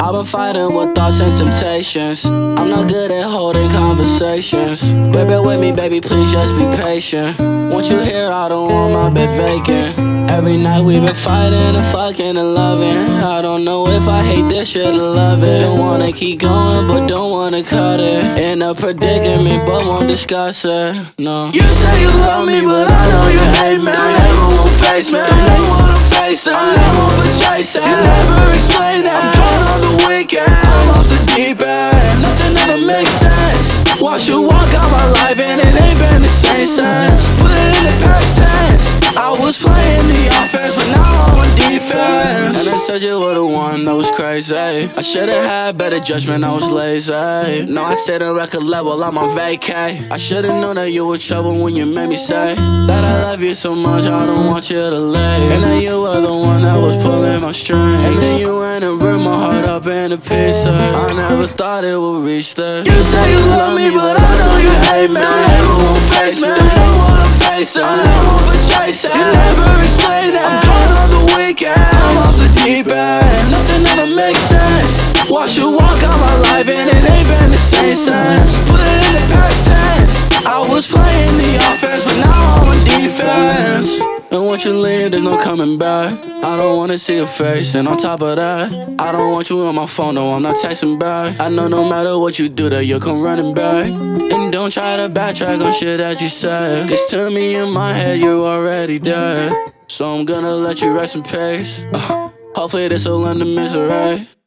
I've been fighting with thoughts and temptations. I'm not good at holding conversations. Baby with me, baby, please just be patient. Once you here, I don't want my bed vacant. Every night we've been fighting and fucking and loving. I don't know if I hate this shit or love it. Don't wanna keep going, but don't wanna cut it. In a predicament, but won't discuss it. No. You say you love me, but I know you hate me. Don't ever want face me. Don't ever wanna face it. I'm never for chasing. You never explain it. I'm going on the weekend. I'm off the deep end. Nothing ever makes sense. Watch you walk out my life and it ain't been the same since. Put it in the past tense. I was playing the offense, but now I'm on defense. And I said you were the one that was crazy. I should've had better judgment, I was lazy. No, I set a record level, I'm on vacay. I should've known that you were trouble when you made me say that I love you so much, I don't want you to leave. And then you were the one that was pulling my strings. And then you went and ripped my heart up into pieces. I never thought it would reach there. You say you love me, but I know you hate me. Don't ever want face me. Don't ever wanna face it. I'm never for chasing. You never explain it. I'm going on the weekend. I'm off the deep end. Nothing ever makes sense. Watch you walk out my life and it ain't been the same since. Put it in the past tense. I was playing the offense, but now I'm on defense. And once you leave, there's no coming back. I don't wanna see your face, and on top of that, I don't want you on my phone, no, I'm not texting back. I know no matter what you do that you'll come running back. And don't try to backtrack on shit that you said, 'cause to me in my head you already dead. So I'm gonna let you rest in peace. Hopefully this'll end the misery.